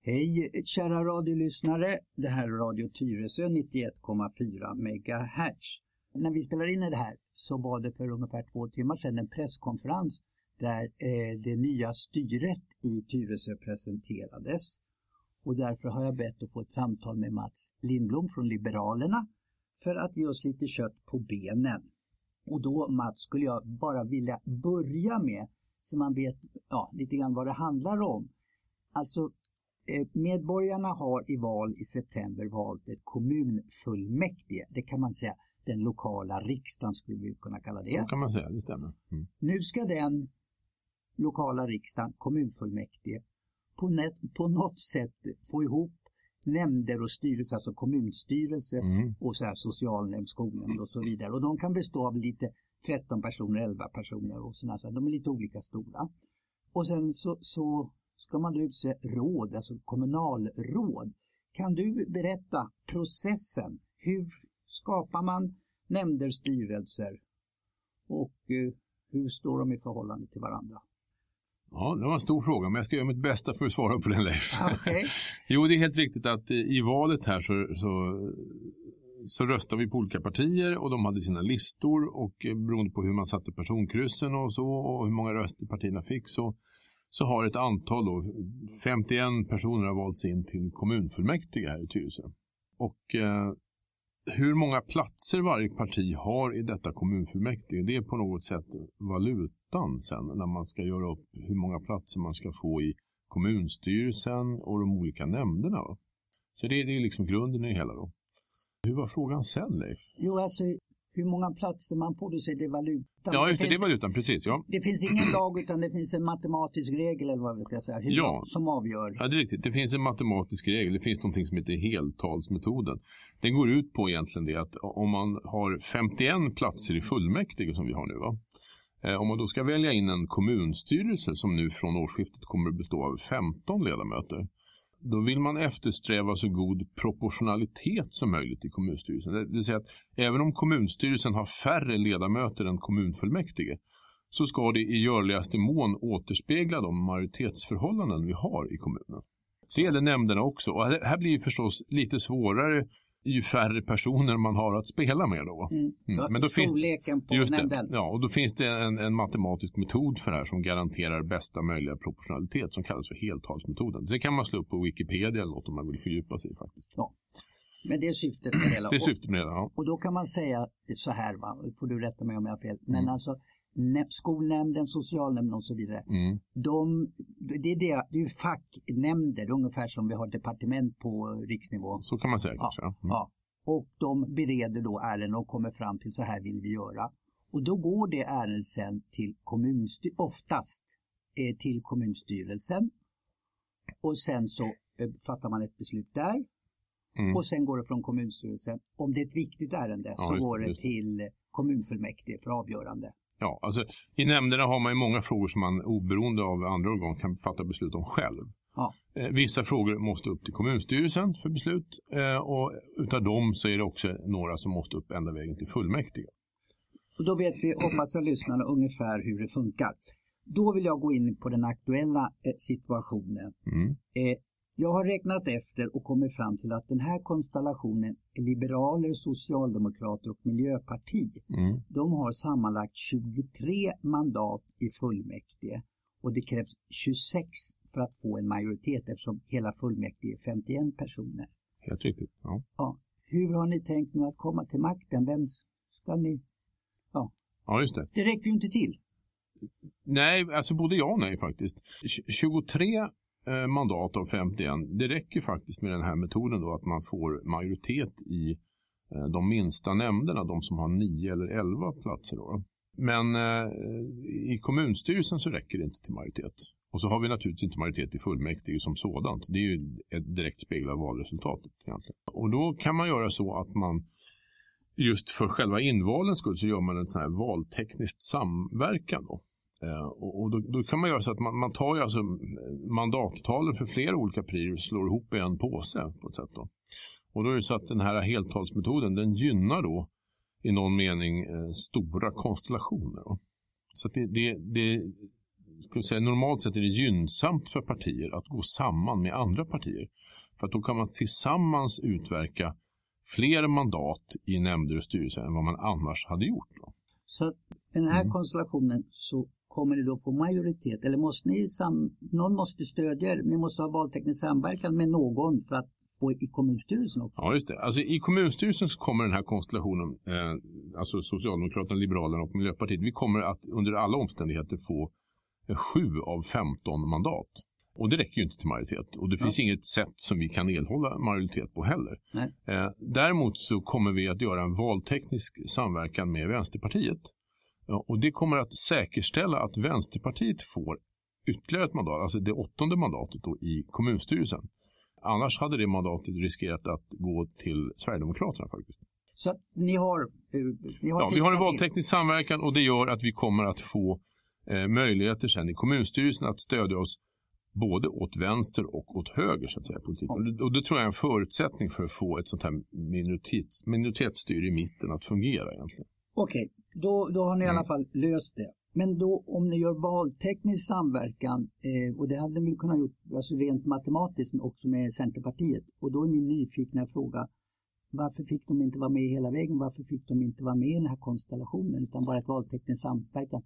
Hej kära radiolyssnare, det här är Radio Tyresö 91,4 MHz. När vi spelar in det här så var det för ungefär 2 timmar sedan en presskonferens där det nya styret i Tyresö presenterades. Och därför har jag bett att få ett samtal med Mats Lindblom från Liberalerna för att ge oss lite kött på benen. Och då Mats skulle jag bara vilja börja med så man vet lite grann vad det handlar om. Alltså medborgarna har i val i september valt ett kommunfullmäktige. Det kan man säga, den lokala riksdagen skulle vi kunna kalla det. Så kan man säga, det stämmer. Mm. Nu ska den lokala riksdagen, kommunfullmäktige, på något sätt få ihop nämnder och styrelser, alltså kommunstyrelse och så här socialnämnd, skolnämnd och så vidare. Och de kan bestå av lite 13 personer, 11 personer och sådana. De är lite olika stora. Och sen så ska man utse råd, alltså kommunalråd. Kan du berätta processen? Hur skapar man nämnder, styrelser och hur står de i förhållande till varandra? Ja, det var en stor fråga, men jag ska göra mitt bästa för att svara på den, Leif. Okay. Jo, det är helt riktigt att i valet här så röstar vi på olika partier och de hade sina listor och beroende på hur man satte personkryssen och så och hur många röster partierna fick så har ett antal då, 51 personer har valts in till kommunfullmäktige här i Tyresö. Och hur många platser varje parti har i detta kommunfullmäktige, det är på något sätt valutan sen när man ska göra upp hur många platser man ska få i kommunstyrelsen och de olika nämnderna. Va? Så det är liksom grunden i det hela då. Hur var frågan sen, Leif? Jo, alltså hur många platser man får, du säger det är valutan. Ja, just det är valutan, precis. Ja. Det finns ingen lag utan det finns en matematisk regel eller vad jag säga, som avgör. Ja, det är riktigt. Det finns en matematisk regel. Det finns någonting som heter heltalsmetoden. Den går ut på egentligen det att om man har 51 platser i fullmäktige som vi har nu, va? Om man då ska välja in en kommunstyrelse som nu från årsskiftet kommer att bestå av 15 ledamöter, då vill man eftersträva så god proportionalitet som möjligt i kommunstyrelsen. Det vill säga att även om kommunstyrelsen har färre ledamöter än kommunfullmäktige så ska det i görligaste mån återspegla de majoritetsförhållanden vi har i kommunen. Det gäller nämnderna också. Och här blir det förstås lite svårare ju färre personer man har att spela med då. Men då storleken på nämnden. Ja, och då finns det en matematisk metod för det här som garanterar bästa möjliga proportionalitet som kallas för heltalsmetoden. Så det kan man slå upp på Wikipedia eller något om man vill fördjupa sig faktiskt. Ja. Men det är syftet med hela. Det är syftet med det, ja. Och då kan man säga så här, va? Får du rätta mig om jag har fel. Men alltså skolnämnden, socialnämnden och så vidare. Det är ju facknämnder ungefär som vi har departement på riksnivå. Så kan man säga kanske. Ja. Och de bereder då ärenden och kommer fram till så här vill vi göra. Och då går det ärendet sen till oftast till kommunstyrelsen. Och sen så fattar man ett beslut där. Och sen går det från kommunstyrelsen. Om det är ett viktigt ärende så går det till kommunfullmäktige för avgörande. Ja, alltså i nämnderna har man ju många frågor som man oberoende av andra organ kan fatta beslut om själv. Ja. Vissa frågor måste upp till kommunstyrelsen för beslut och utav dem så är det också några som måste upp ända vägen till fullmäktige. Och då vet vi, hoppas jag lyssnarna, ungefär hur det funkar. Då vill jag gå in på den aktuella situationen. Jag har räknat efter och kommit fram till att den här konstellationen liberaler, socialdemokrater och miljöparti, de har sammanlagt 23 mandat i fullmäktige och det krävs 26 för att få en majoritet eftersom hela fullmäktige är 51 personer. Helt riktigt, ja. Hur har ni tänkt nu att komma till makten? Vem ska ni... Ja, just det. Det räcker ju inte till. Nej, alltså både ja och nej faktiskt. 23 mandat av 51, det räcker faktiskt med den här metoden då att man får majoritet i de minsta nämnderna, de som har 9 eller 11 platser då. Men i kommunstyrelsen så räcker det inte till majoritet. Och så har vi naturligtvis inte majoritet i fullmäktige som sådant. Det är ju ett direkt spegel av valresultatet egentligen. Och då kan man göra så att man just för själva invalens skull så gör man en sån här valtekniskt samverkan då. Och då kan man göra så att man tar ju alltså mandattalen för flera olika partier och slår ihop i en påse på ett sätt då. Och då är det så att den här heltalsmetoden, den gynnar då i någon mening stora konstellationer då. Så att det skulle säga, normalt sett är det gynnsamt för partier att gå samman med andra partier. För att då kan man tillsammans utverka fler mandat i nämnder och styrelser än vad man annars hade gjort. Då. Så att den här konstellationen så kommer det då få majoritet? Eller måste ni någon måste stödja er? Ni måste ha valteknisk samverkan med någon för att få i kommunstyrelsen också? Ja, just det. Alltså i kommunstyrelsen så kommer den här konstellationen, alltså Socialdemokraterna, Liberalerna och Miljöpartiet, vi kommer att under alla omständigheter få 7 av 15 mandat. Och det räcker ju inte till majoritet. Och det finns inget sätt som vi kan erhålla majoritet på heller. Däremot så kommer vi att göra en valteknisk samverkan med Vänsterpartiet. Och det kommer att säkerställa att Vänsterpartiet får ytterligare ett mandat, alltså det 8:e mandatet då i kommunstyrelsen. Annars hade det mandatet riskerat att gå till Sverigedemokraterna faktiskt. Så att ni har vi har en valteknisk samverkan och det gör att vi kommer att få möjligheter sen i kommunstyrelsen att stödja oss både åt vänster och åt höger så att säga politiken. Och det tror jag är en förutsättning för att få ett sånt här minoritetsstyre i mitten att fungera egentligen. Okej, då har ni i alla fall löst det. Men då om ni gör valteknisk samverkan, och det hade ni kunnat gjort alltså rent matematiskt också med Centerpartiet. Och då är min nyfikna fråga, varför fick de inte vara med hela vägen? Varför fick de inte vara med i den här konstellationen utan bara ett valteknisk samverkan?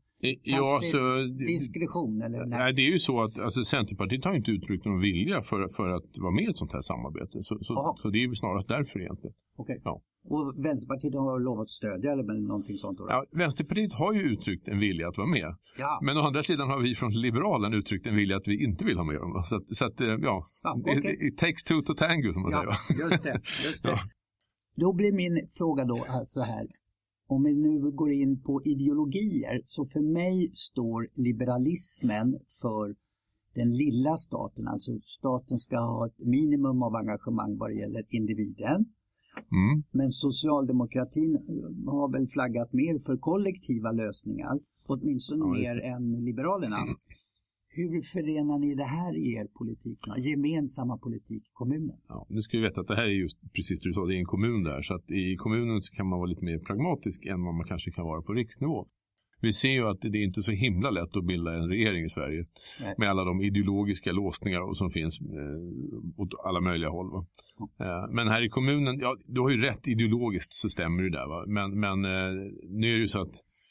Diskretion eller? Nej, det är ju så att alltså, Centerpartiet har inte uttryckt någon vilja för att vara med i ett sånt här samarbete. Så det är ju snarast därför egentligen. Okej. Ja. Och Vänsterpartiet har lovat att stödja eller någonting sånt? Då? Ja, Vänsterpartiet har ju uttryckt en vilja att vara med. Ja. Men å andra sidan har vi från Liberalen uttryckt en vilja att vi inte vill ha med dem. Så att it takes two to tango som man säger. Just det. Ja. Då blir min fråga då så här. Om vi nu går in på ideologier så för mig står liberalismen för den lilla staten. Alltså staten ska ha ett minimum av engagemang vad det gäller individen. Men socialdemokratin har väl flaggat mer för kollektiva lösningar. Åtminstone mer än Liberalerna. Hur förenar ni det här i er politik? Gemensamma politik i kommunen? Ja, nu ska vi veta att det här är just precis det du sa, det är en kommun där. Så att i kommunen så kan man vara lite mer pragmatisk än vad man kanske kan vara på riksnivå. Vi ser ju att det är inte så himla lätt att bilda en regering i Sverige. Nej. Med alla de ideologiska låsningar som finns åt alla möjliga håll. Men här i kommunen, ja, du har ju rätt ideologiskt så stämmer det där. Va? Men nu är det ju så att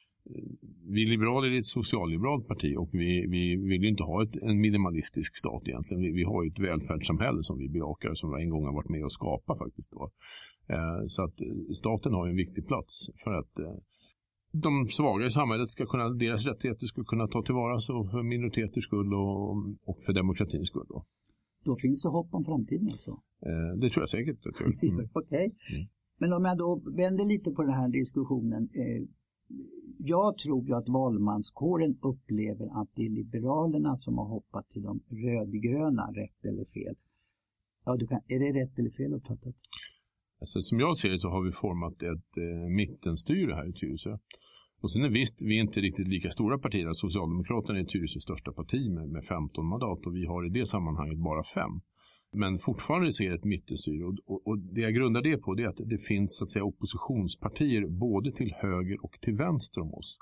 vi liberaler är ett socialliberalt parti och vi vill ju inte ha en minimalistisk stat egentligen. Vi har ju ett välfärdssamhälle som vi bejakar som vi en gång har varit med och skapa faktiskt då. Så att staten har en viktig plats för att de svaga i samhället ska kunna, deras rättigheter ska kunna ta tillvara så för minoriteters skull och för demokratins skull då. Då finns det hopp om framtiden alltså? Det tror jag säkert. Okej. Men om jag då vänder lite på den här diskussionen. Jag tror ju att valmanskåren upplever att det är Liberalerna som har hoppat till de rödgröna, rätt eller fel. Ja, är det rätt eller fel uppfattat? Alltså, som jag ser det så har vi format ett mittenstyre här i Tyresö. Och sen är visst, vi är inte riktigt lika stora partier. Socialdemokraterna är Tyresös största parti med 15 mandat och vi har i det sammanhanget bara 5. Men fortfarande ser det ett mittenstyre och det jag grundar det på det är att det finns så att säga oppositionspartier både till höger och till vänster om oss.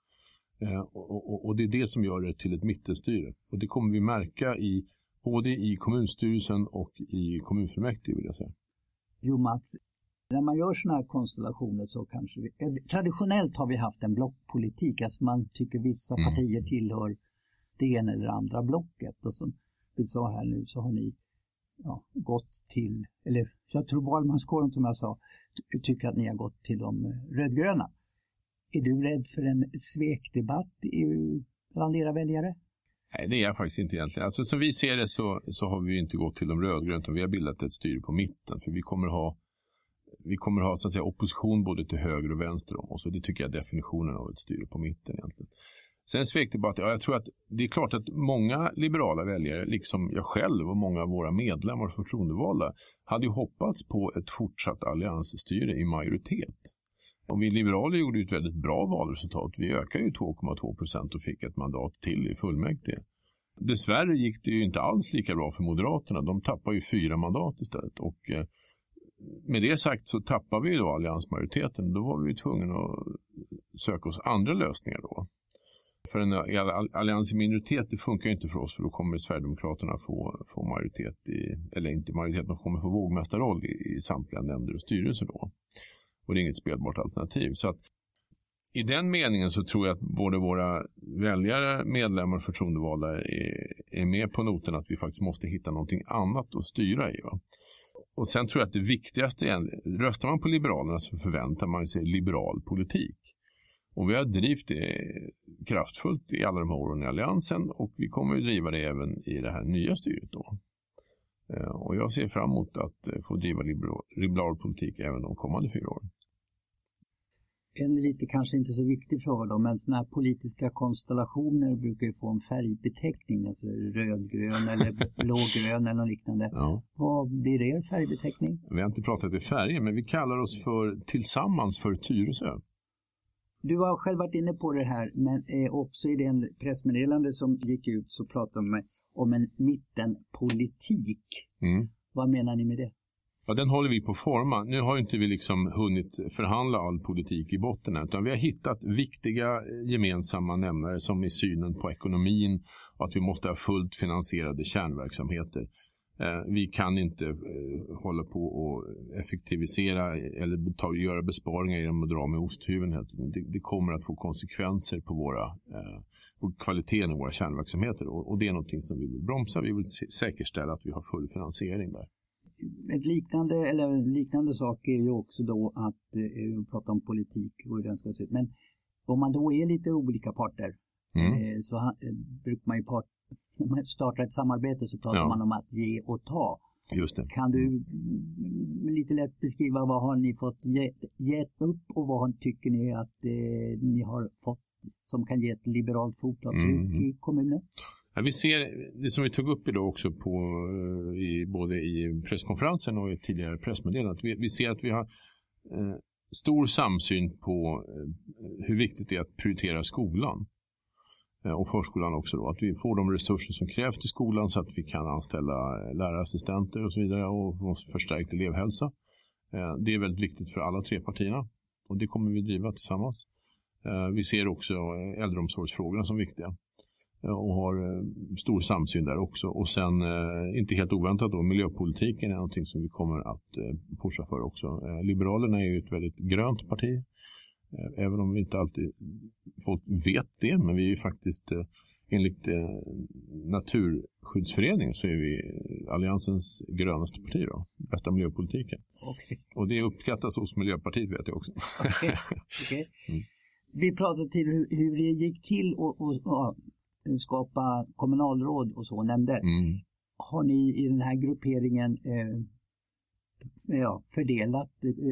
Och det är det som gör det till ett mittenstyre. Och det kommer vi märka både i kommunstyrelsen och i kommunfullmäktige vill jag säga. Jo Mats, när man gör sådana här konstellationer så kanske traditionellt har vi haft en blockpolitik. Alltså man tycker vissa partier tillhör det ena eller andra blocket. Och som vi sa här nu så har ni gått till, eller jag tror valmanskåren som jag sa tycker att ni har gått till de rödgröna. Är du rädd för en svekdebatt bland era väljare? Nej, det är jag faktiskt inte egentligen. Alltså som vi ser det så har vi inte gått till de rödgröna utan vi har bildat ett styre på mitten. För vi kommer ha så att säga opposition både till höger och vänster om oss och det tycker jag är definitionen av ett styre på mitten egentligen. Sen svekdebatt, jag tror att det är klart att många liberala väljare, liksom jag själv och många av våra medlemmar och förtroendevalda, hade ju hoppats på ett fortsatt alliansstyre i majoritet. Och vi liberaler gjorde ju ett väldigt bra valresultat. Vi ökade ju 2,2% och fick ett mandat till i fullmäktige. Dessvärre gick det ju inte alls lika bra för Moderaterna. De tappade ju 4 mandat istället och med det sagt så tappade vi då alliansmajoriteten. Då var vi tvungna att söka oss andra lösningar då. För en allians i minoritet, det funkar inte för oss, för då kommer Sverigedemokraterna få majoritet eller inte majoritet, de kommer få vågmästarroll i samtliga nämnder och styrelser då. Och det är inget spelbart alternativ. Så att i den meningen så tror jag att både våra väljare, medlemmar och förtroendevalda är med på noten att vi faktiskt måste hitta någonting annat att styra i. Va? Och sen tror jag att det viktigaste är, röstar man på Liberalerna så förväntar man sig liberal politik. Och vi har drivit det kraftfullt i alla de här åren i alliansen, och vi kommer att driva det även i det här nya styret då. Och jag ser fram emot att få driva liberal politik även de kommande 4 åren. En lite kanske inte så viktig fråga då, men sådana här politiska konstellationer brukar ju få en färgbeteckning, alltså rödgrön eller blågrön eller något liknande. Ja. Vad blir er färgbeteckning? Vi har inte pratat i färger, men vi kallar oss tillsammans för Tyresö. Du har själv varit inne på det här, men också i den pressmeddelande som gick ut så pratade man om en mittenpolitik. Mm. Vad menar ni med det? Ja, den håller vi på att forma. Nu har inte vi liksom hunnit förhandla all politik i botten, utan vi har hittat viktiga gemensamma nämnare som i synen på ekonomin och att vi måste ha fullt finansierade kärnverksamheter. Vi kan inte hålla på och effektivisera eller göra besparingar genom att dra med osthyveln. Det kommer att få konsekvenser på kvaliteten i våra kärnverksamheter, och det är någonting som vi vill bromsa. Vi vill säkerställa att vi har full finansiering där. En liknande sak är ju också då att vi pratar om politik och hur den ska se ut. Men om man då är lite olika parter så brukar man ju när man startar ett samarbete så pratar man om att ge och ta. Just det. Kan du lite lätt beskriva vad har ni fått gett upp och vad tycker ni att ni har fått som kan ge ett liberalt fotavtryck i kommunen? Ja, vi ser det som vi tog upp idag också både i presskonferensen och i tidigare pressmeddelande. Vi ser att vi har stor samsyn på hur viktigt det är att prioritera skolan och förskolan också då. Att vi får de resurser som krävs till skolan så att vi kan anställa lärarassistenter och så vidare och måste förstärkt elevhälsa. Det är väldigt viktigt för alla 3 partierna, och det kommer vi driva tillsammans. Vi ser också äldreomsorgsfrågorna som viktiga och har stor samsyn där också. Och sen, inte helt oväntat då, miljöpolitiken är någonting som vi kommer att pusha för också. Liberalerna är ju ett väldigt grönt parti, även om vi inte alltid folk vet det, men vi är ju faktiskt enligt Naturskyddsföreningen så är vi alliansens grönaste parti då, bästa miljöpolitiken. Okay. Och det uppskattas hos Miljöpartiet, vet jag också. Okay. Vi pratade till hur det gick till och skapa kommunalråd och så nämnder. Har ni i den här grupperingen fördelat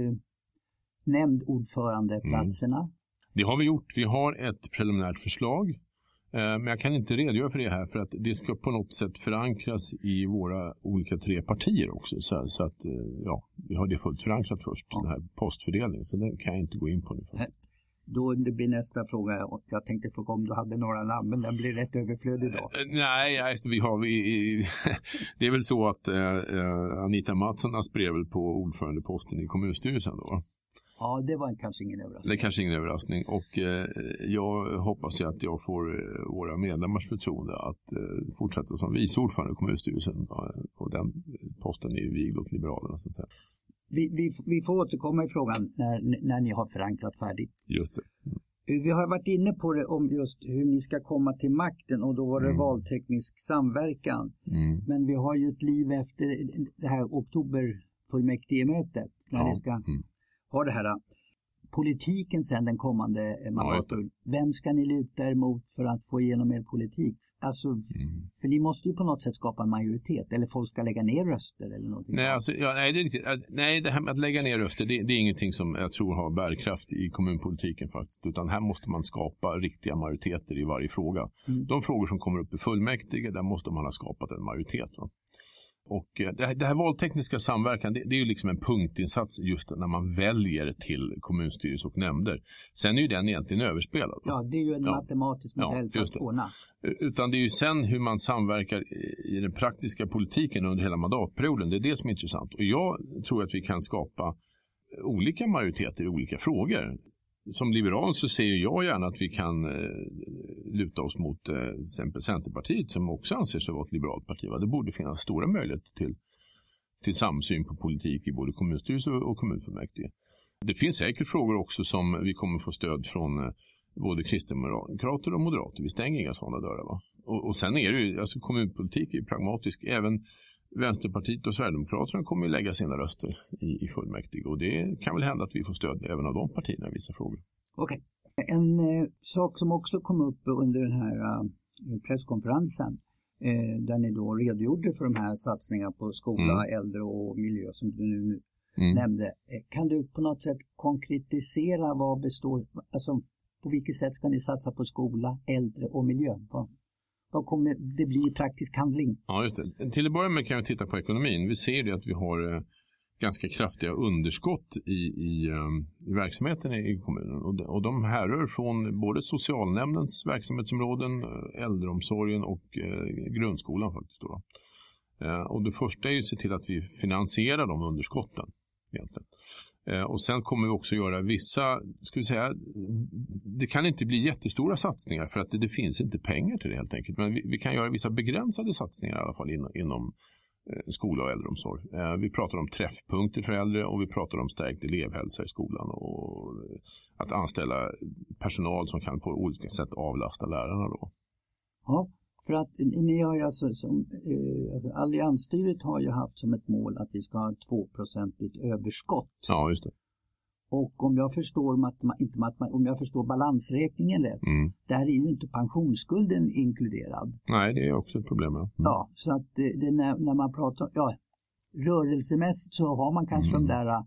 nämndordförandeplatserna? Det har vi gjort. Vi har ett preliminärt förslag, men jag kan inte redogöra för det här för att det ska på något sätt förankras i våra olika 3 partier också. Så att vi har det fullt förankrat först, den här postfördelningen. Så den kan jag inte gå in på nu. Då det blir nästa fråga. Jag tänkte fråga om du hade några namn, men den blir rätt överflödig då. Nej, det är väl så att Anita Mattsson aspirerar väl på ordförandeposten i kommunstyrelsen då. Ja, det var kanske ingen överraskning. Det är kanske ingen överraskning, och jag hoppas ju att jag får våra medlemmars förtroende att fortsätta som vice ordförande i kommunstyrelsen, och den posten är ju vigd åt Liberalerna så att säga. Vi får återkomma i frågan när ni har förankrat färdigt. Just det. Vi har varit inne på det om just hur ni ska komma till makten, och då var det valteknisk samverkan. Men vi har ju ett liv efter det här oktoberfullmäktigemötet när ni ska ha det här politiken sen den kommande mandatperioden. Vem ska ni luta er mot för att få igenom er politik? Alltså, för ni måste ju på något sätt skapa en majoritet, eller folk ska lägga ner röster eller någonting. Nej, nej, det är riktigt. Nej, det här med att lägga ner röster, det är ingenting som jag tror har bärkraft i kommunpolitiken faktiskt, utan här måste man skapa riktiga majoriteter i varje fråga. De frågor som kommer upp i fullmäktige, där måste man ha skapat en majoritet. Va? Och det här valtekniska samverkan, det är ju liksom en punktinsats just när man väljer till kommunstyrelse och nämnder. Sen är ju den egentligen överspelad. Ja, det är ju en matematisk modell för att ordna. Utan det är ju sen hur man samverkar i den praktiska politiken under hela mandatperioden. Det är det som är intressant. Och jag tror att vi kan skapa olika majoriteter i olika frågor. som liberal så ser jag gärna att vi kan luta oss mot till exempel Centerpartiet som också anser sig vara ett liberalt parti. Det borde finnas stora möjligheter till samsyn på politik i både kommunstyrelse och kommunfullmäktige. Det finns säkert frågor också som vi kommer få stöd från både kristdemokrater och moderater. Vi stänger inga sådana dörrar. Va? Och sen är det ju, alltså kommunpolitik är pragmatisk. Även Vänsterpartiet och Sverigedemokraterna kommer ju lägga sina röster i fullmäktige. Och det kan väl hända att vi får stöd även av de partierna i vissa frågor. Okej. En sak som också kom upp under den här presskonferensen där ni då redogjorde för de här satsningarna på skola, äldre och miljö som du nu nämnde. Kan du på något sätt konkretisera vad består, alltså på vilket sätt ska ni satsa på skola, äldre och miljö? Vad kommer det bli i praktisk handling? Ja, just det. Till att börja med kan vi titta på ekonomin. Vi ser det att vi har ganska kraftiga underskott i verksamheten i kommunen. Och de härrör från både socialnämndens verksamhetsområden, äldreomsorgen och grundskolan faktiskt. Då. Och det första är ju att se till att vi finansierar de underskotten egentligen. Och sen kommer vi också göra vissa, ska vi säga, det kan inte bli jättestora satsningar för att det finns inte pengar till det helt enkelt. Men vi kan göra vissa begränsade satsningar i alla fall inom skola och äldreomsorg. Vi pratar om träffpunkter för äldre och vi pratar om stärkt elevhälsa i skolan och att anställa personal som kan på olika sätt avlasta lärarna då. Ja, för att ni har ju alltså alliansstyret har ju haft som ett mål att vi ska ha 2% överskott. Ja, just det. Och om jag förstår om jag förstår balansräkningen rätt, där är ju inte pensionsskulden inkluderad. Nej, det är också ett problem. Ja, så att det när man pratar, rörelsemässigt så har man kanske de där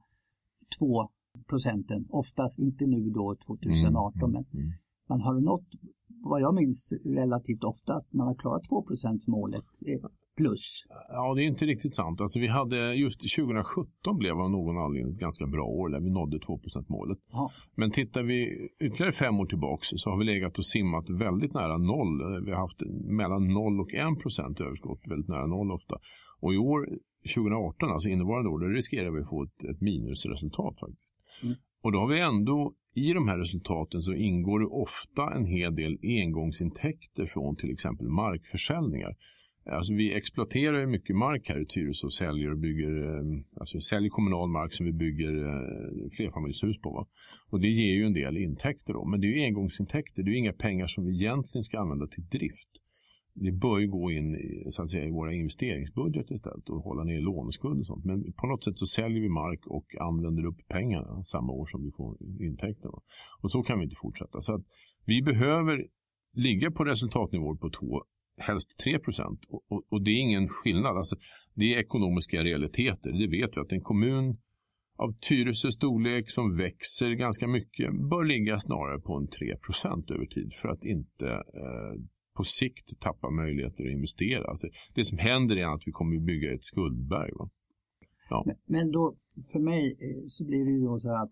2%, oftast inte nu då 2018, men man har nått, vad jag minns relativt ofta, att man har klarat 2%-målet plus. Ja, det är inte riktigt sant. Alltså vi hade just 2017 blev av någon anledning ett ganska bra år där vi nådde 2%-målet. Ja. Men tittar vi ytterligare 5 år tillbaks så har vi legat och simmat väldigt nära noll. Vi har haft mellan 0 och 1% överskott, väldigt nära noll ofta. Och i år, 2018, alltså innevarande år, då riskerar vi att få ett minusresultat faktiskt. Och då har vi ändå, i de här resultaten så ingår det ofta en hel del engångsintäkter från till exempel markförsäljningar. Alltså vi exploaterar ju mycket mark här i Tyresö och säljer och bygger, alltså vi säljer kommunal mark som vi bygger flerfamiljshus på. Va? Och det ger ju en del intäkter då. Men det är ju engångsintäkter, det är ju inga pengar som vi egentligen ska använda till drift. Det bör ju gå in så att säga, i våra investeringsbudget istället och hålla ner låneskuld och sånt. Men på något sätt så säljer vi mark och använder upp pengarna samma år som vi får intäkter. Va? Och så kan vi inte fortsätta. Så att vi behöver ligga på resultatnivåer på 2, helst 3%. Och det är ingen skillnad. Alltså, det är ekonomiska realiteter. Det vet vi att en kommun av Tyresö storlek som växer ganska mycket bör ligga snarare på en 3% över tid för att inte på sikt tappa möjligheter att investera. Alltså, det som händer är att vi kommer att bygga ett skuldberg. Va? Ja. Men då för mig så blir det ju då så här att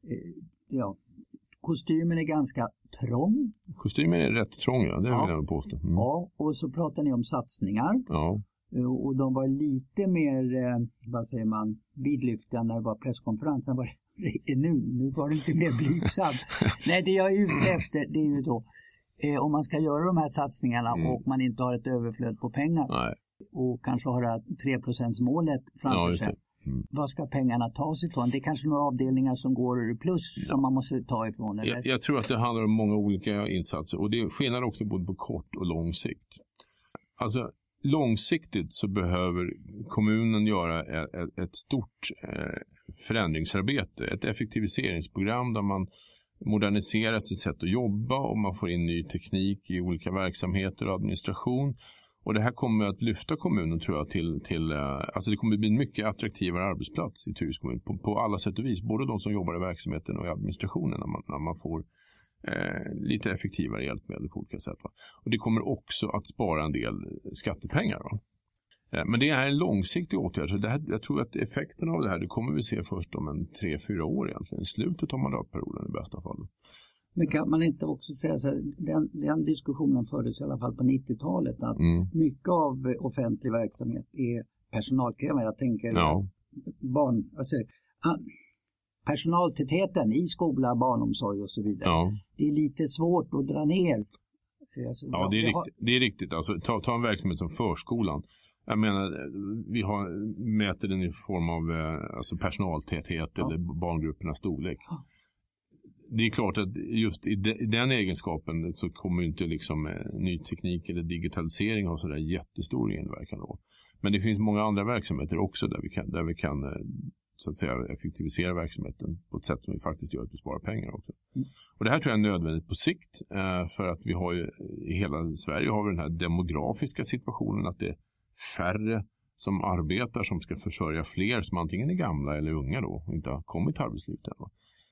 kostymen är ganska trång. Kostymen är rätt trång, ja. Det vill jag påstå. Ja, och så pratar ni om satsningar. Ja. Och de var lite mer, vad säger man, vidlyftiga när det var presskonferensen. Nu var det inte mer blygsam. Nej, det jag är ute efter, det är ju då om man ska göra de här satsningarna och man inte har ett överflöd på pengar. Nej. Och kanske har 3%-målet framför sig. Vad ska pengarna tas ifrån? Det är kanske några avdelningar som går plus som man måste ta ifrån. Eller? Jag tror att det handlar om många olika insatser och det skiljer också både på kort och lång sikt. Alltså långsiktigt så behöver kommunen göra ett stort förändringsarbete, ett effektiviseringsprogram där man moderniserar sitt sätt att jobba och man får in ny teknik i olika verksamheter och administration. Och det här kommer att lyfta kommunen tror jag till alltså det kommer att bli en mycket attraktivare arbetsplats i Tyresö kommun på alla sätt och vis. Både de som jobbar i verksamheten och i administrationen när man får lite effektivare hjälpmedel på olika sätt. Va? Och det kommer också att spara en del skattepengar. Va? Men det är en långsiktig åtgärd. Så jag tror att effekten av det här det kommer vi se först om 3-4 år egentligen. I slutet av mandatperioden i bästa fall. Men kan man inte också säga så här, den diskussionen fördes i alla fall på 90-talet att mycket av offentlig verksamhet är personalkrävande. Jag tänker barn, alltså, personaltätheten i skola, barnomsorg och så vidare. Ja. Det är lite svårt att dra ner. Alltså, ja, det är riktigt. Alltså, ta en verksamhet som förskolan. Jag menar, vi mäter den i form av alltså personaltäthet eller barngruppernas storlek. Det är klart att just i den egenskapen så kommer inte liksom ny teknik eller digitalisering ha sådär jättestor inverkan då. Men det finns många andra verksamheter också där vi kan så att säga effektivisera verksamheten på ett sätt som vi faktiskt gör att vi sparar pengar också. Och det här tror jag är nödvändigt på sikt för att vi har ju i hela Sverige har vi den här demografiska situationen att det är färre som arbetar som ska försörja fler som antingen är gamla eller unga då och inte har kommit till arbetslivet än.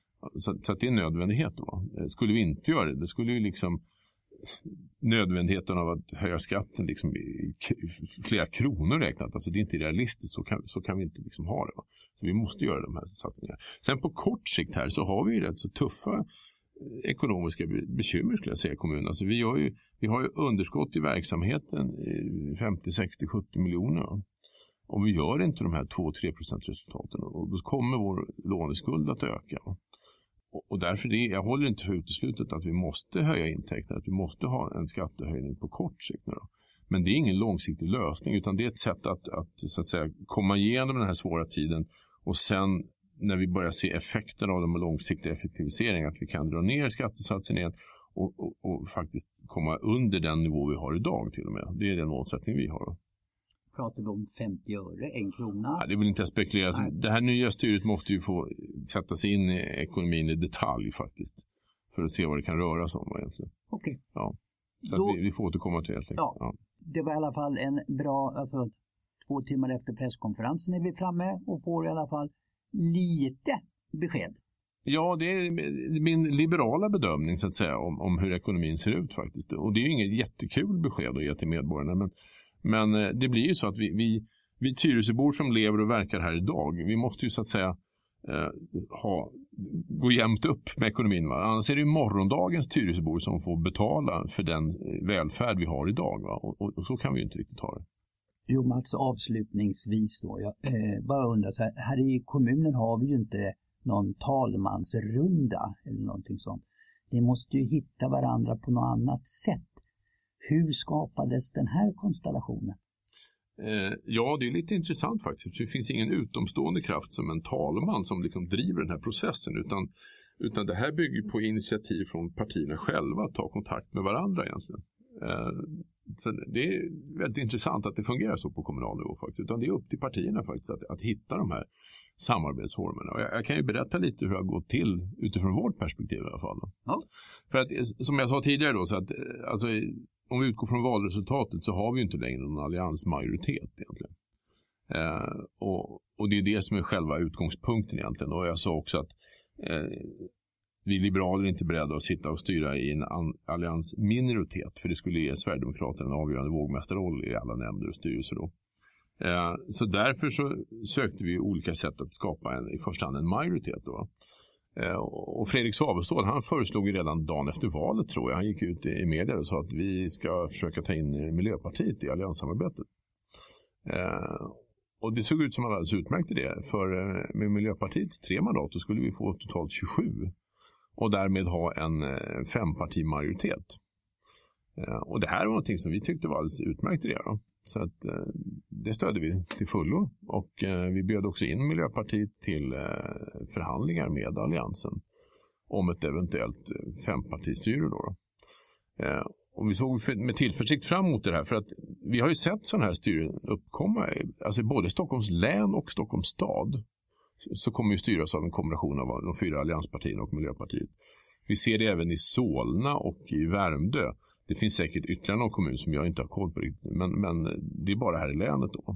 Så att det är en nödvändighet då. Skulle vi inte göra det skulle ju liksom nödvändigheten av att höja skatten liksom i flera kronor räknat. Alltså det är inte realistiskt, så kan vi inte liksom ha det. Va? Så vi måste göra de här satsningarna. Sen på kort sikt här så har vi ju rätt så tuffa ekonomiska bekymmer skulle jag säga i kommunen. Alltså vi har ju underskott i verksamheten 50, 60, 70 miljoner. Och vi gör inte de här 2-3% resultaten och då kommer vår låneskuld att öka. Och därför jag håller inte för uteslutet att vi måste höja intäkterna, att vi måste ha en skattehöjning på kort sikt nu då. Men det är ingen långsiktig lösning utan det är ett sätt att så att säga komma igenom den här svåra tiden och sen när vi börjar se effekten av de långsiktiga effektiviseringar att vi kan dra ner skattesatsen igen och faktiskt komma under den nivå vi har idag till och med. Det är den målsättning vi har. Pratar vi om 50 öre, 1 krona? Ja, det vill inte jag spekulera. Alltså, det här nya styret måste ju få sätta sig in i ekonomin i detalj faktiskt. För att se vad det kan röra sig om egentligen. Okej. Ja. Så då, att vi får återkomma till det. Ja, det var i alla fall en bra, alltså 2 timmar efter presskonferensen är vi framme och får i alla fall lite besked. Ja, det är min liberala bedömning så att säga om hur ekonomin ser ut faktiskt. Och det är ju inget jättekul besked att ge till medborgarna men det blir ju så att vi Tyresöbor som lever och verkar här idag, vi måste ju så att säga gå jämnt upp med ekonomin. Va? Annars är det ju morgondagens Tyresöbor som får betala för den välfärd vi har idag. Va? Och så kan vi ju inte riktigt ha det. Jo Mats, avslutningsvis då. Jag bara undrar så här i kommunen har vi ju inte någon talmansrunda eller någonting sånt. Ni måste ju hitta varandra på något annat sätt. Hur skapades den här konstellationen? Ja, det är lite intressant faktiskt. Det finns ingen utomstående kraft som en talman som liksom driver den här processen utan det här bygger på initiativ från partierna själva att ta kontakt med varandra egentligen. Så det är väldigt intressant att det fungerar så på kommunal nivå faktiskt. Utan det är upp till partierna faktiskt att hitta de här samarbetsformerna. Och jag kan ju berätta lite hur det har gått till utifrån vårt perspektiv i alla fall. Ja. För att som jag sa tidigare då så att alltså, om vi utgår från valresultatet så har vi ju inte längre någon alliansmajoritet egentligen. Och det är det som är själva utgångspunkten egentligen. Och jag sa också att vi liberaler är inte beredda att sitta och styra i en alliansminoritet för det skulle ge Sverigedemokraterna en avgörande vågmästarroll i alla nämnder och styrelser då. Så därför så sökte vi olika sätt att skapa i första hand en majoritet då. Och Fredrik Savestål, han föreslog ju redan dagen efter valet tror jag. Han gick ut i media och sa att vi ska försöka ta in Miljöpartiet i allianssamarbetet. Och det såg ut som alldeles utmärkt idé. För med Miljöpartiets 3 mandat så skulle vi få totalt 27. Och därmed ha en 5-partimajoritet. Och det här var någonting som vi tyckte var alldeles utmärkt idé då. Så att det stödde vi till fullo. Och vi bjöd också in Miljöpartiet till förhandlingar med alliansen. Om ett eventuellt 5-partistyre då. Och vi såg med tillförsikt fram emot det här. För att vi har ju sett sådana här styren uppkomma. Alltså både Stockholms län och Stockholms stad. Så kommer ju styras av en kombination av de 4 allianspartierna och Miljöpartiet. Vi ser det även i Solna och i Värmdö. Det finns säkert ytterligare någon kommun som jag inte har koll på riktigt. Men det är bara här i länet då.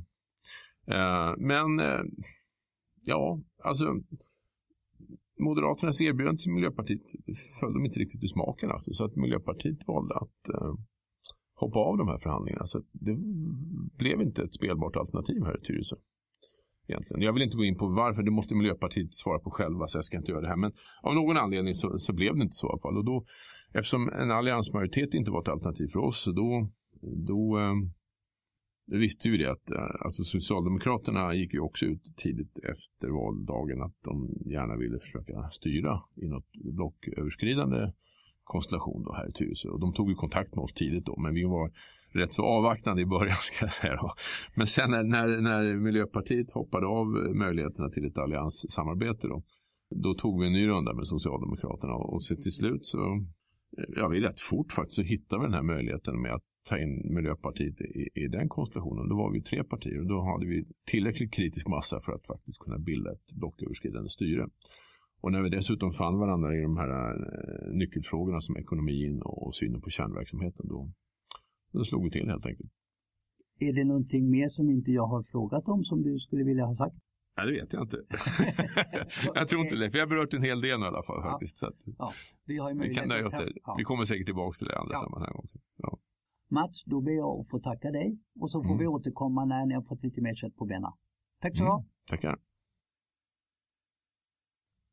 Ja, alltså Moderaternas erbjudande till Miljöpartiet följde de inte riktigt i smaken. Alltså, så att Miljöpartiet valde att hoppa av de här förhandlingarna. Så att det blev inte ett spelbart alternativ här i Tyresö. Egentligen. Jag vill inte gå in på varför, det måste Miljöpartiet svara på själva så jag ska inte göra det här. Men av någon anledning så blev det inte så i alla fall. Och då, eftersom en alliansmajoritet inte var ett alternativ för oss, då det visste ju det att alltså Socialdemokraterna gick ju också ut tidigt efter valdagen att de gärna ville försöka styra i något blocköverskridande konstellation då här i Tyresö. Och de tog ju kontakt med oss tidigt då, men vi var rätt så avvaktande i början ska jag säga då. Men sen när Miljöpartiet hoppade av möjligheterna till ett allianssamarbete då tog vi en ny runda med Socialdemokraterna och så till slut så vi rätt fort faktiskt så hittade vi den här möjligheten med att ta in Miljöpartiet i den konstellationen. Då var vi 3 partier och då hade vi tillräckligt kritisk massa för att faktiskt kunna bilda ett blocköverskridande styre. Och när vi dessutom fann varandra i de här nyckelfrågorna som ekonomin och synen på kärnverksamheten då slog vi till helt enkelt. Är det någonting mer som inte jag har frågat om som du skulle vilja ha sagt? Nej, det vet jag inte. Jag tror inte det, för jag har berört en hel del i alla fall faktiskt. Så att, vi har ju vi kan nöja oss där. Vi kommer säkert tillbaka till det i andra sammanhang också. Ja. Mats, då ber jag att få tacka dig och så får vi återkomma när ni har fått lite mer kött på benen. Tack så mycket. Tackar.